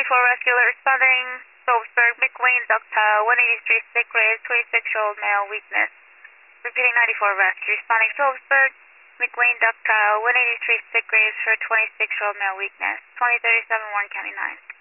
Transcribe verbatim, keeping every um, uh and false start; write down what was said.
ninety-four vascular responding. Phillipsburg, McLean, ductile, one eighty-three sick raise, twenty-six-year-old male, weakness. Repeating ninety-four vascular responding. Phillipsburg, McLean, ductile, one eighty-three sick raise for twenty-six-year-old male, weakness. twenty thirty-seven, Warren County nine.